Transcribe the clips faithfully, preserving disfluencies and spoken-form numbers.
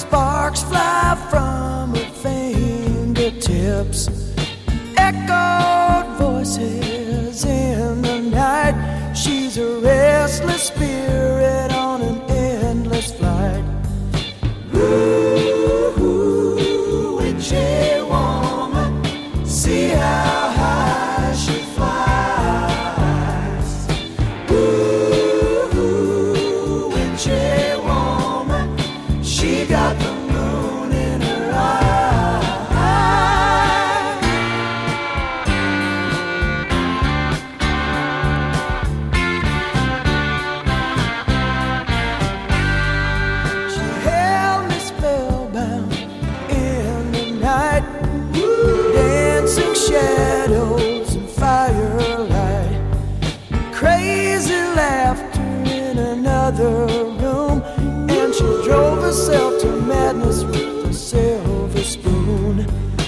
Sparks fly from her fingertips, echoed voices in the night. She's a restless spirit on an endless flight. Ooh, witchy woman, see how high she flies. Ooh, witchy woman, she got the moon in her eye. She held me spellbound in the night, dancing shadows and firelight, crazy laughter in another room, and she drove herself to madness with a silver spoon.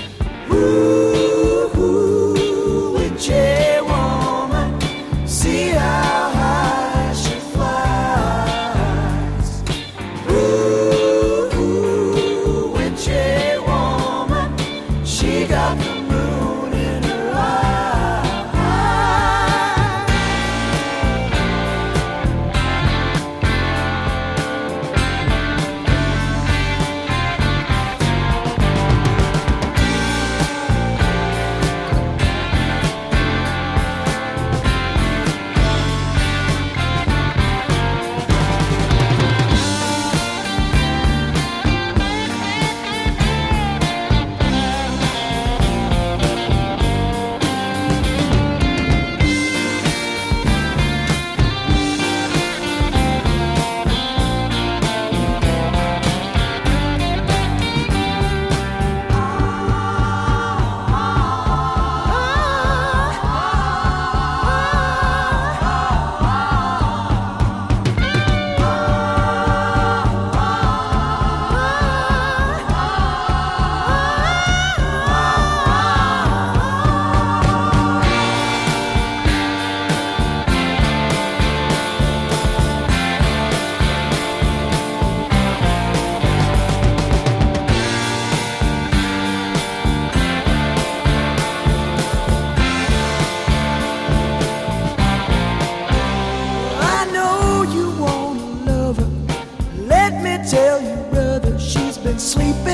Ooh, witchy woman, see how high she flies. Ooh, witchy woman, she got the moon in her eye. Tell you, brother, she's been sleeping